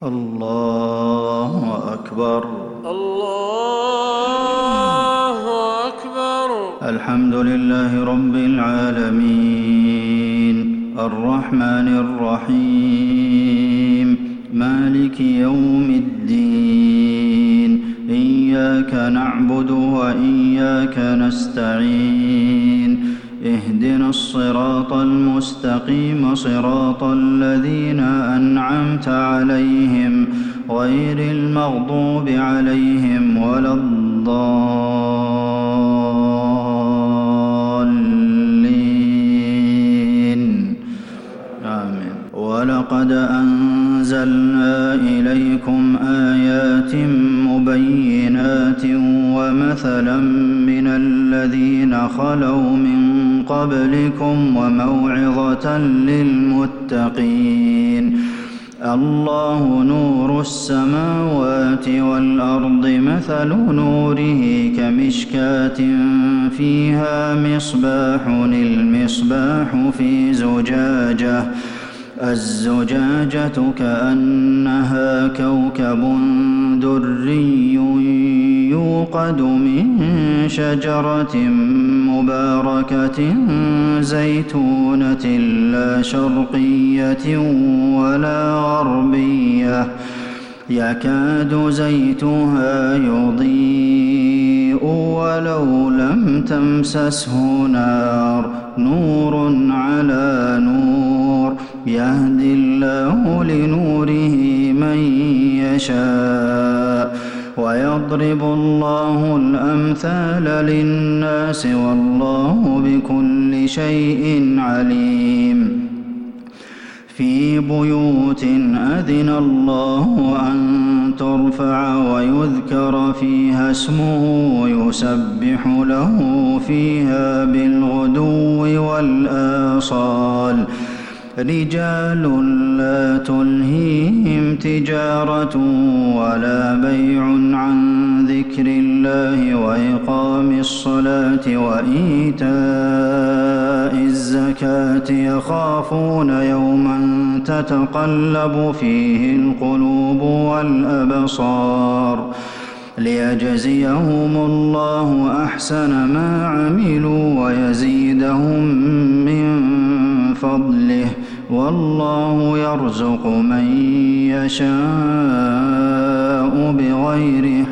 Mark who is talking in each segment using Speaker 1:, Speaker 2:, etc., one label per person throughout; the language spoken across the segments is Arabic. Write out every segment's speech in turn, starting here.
Speaker 1: الله أكبر.
Speaker 2: الله أكبر.
Speaker 1: الحمد لله رب العالمين الرحمن الرحيم مالك يوم الدين إياك نعبد وإياك نستعين اهدنا الصراط المستقيم صراط الذين أنعمت عليهم غير المغضوب عليهم ولا الضالين آمين. ولقد أنزلنا إليكم آيات مبينات ومثلا من الذين خلوا من قبلكم وموعظة للمتقين. الله نور السماوات والأرض مثل نوره كمشكاة فيها مصباح المصباح في زجاجة الزجاجة كأنها كوكب دري يوقد من شجرة مباركة زيتونة لا شرقية ولا غربية يكاد زيتها يضيء ولو لم تمسسه نار نور على نور يهدي الله لنوره من يشاء ويضرب الله الأمثال للناس والله بكل شيء عليم. في بيوت أذن الله أن ترفع ويذكر فيها اسمه يسبح له فيها بالغدو والآصال رجال لا تلهيهم تجارة ولا بيع عن ذكر الله وإقام الصلاة وإيتاء الزكاة يخافون يوما تتقلب فيه القلوب والأبصار ليجزيهم الله أحسن ما عملوا ويزيدهم من فضله والله يرزق من يشاء بغير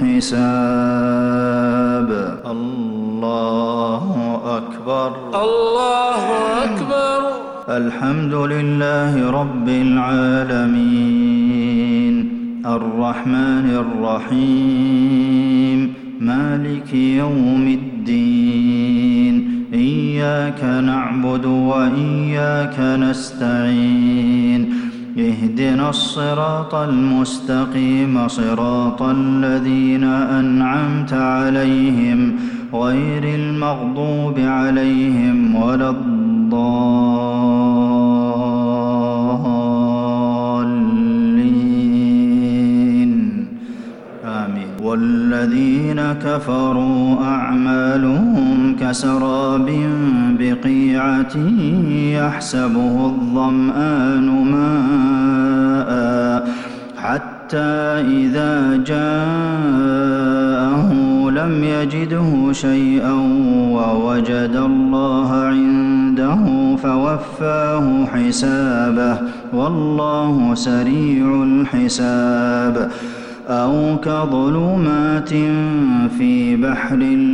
Speaker 1: حساب. الله أكبر.
Speaker 2: الله أكبر.
Speaker 1: الحمد لله رب العالمين الرحمن الرحيم مالك يوم الدين إياك نعبد وإياك نستعين اهدنا الصراط المستقيم صراط الذين أنعمت عليهم غير المغضوب عليهم ولا الضالين آمين. والذين كفروا أعمالهم كسراب بقيعة يحسبه الظمآن ماء حتى إذا جاءه لم يجده شيئا ووجد الله عنده فوفاه حسابه والله سريع الحساب. أو كظلمات في بحر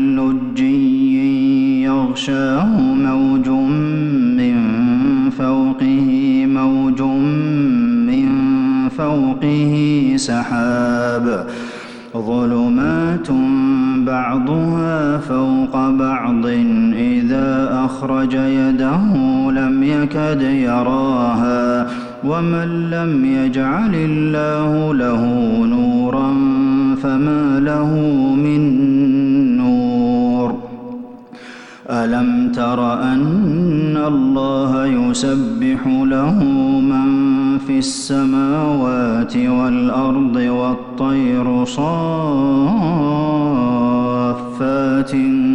Speaker 1: لجي يغشاه موج من فوقه موج من فوقه سحاب ظلمات بعضها فوق بعض إذا أخرج يده لم يكد يراها ومن لم يجعل الله له نورا فما له من نور. ألم تر أن الله يسبح له من في السماوات والأرض والطير صافات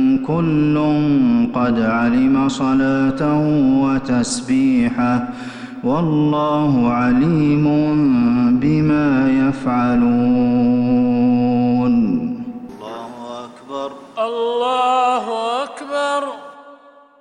Speaker 1: كل قد علم صلاته وتسبيحه والله عليم بما يفعلون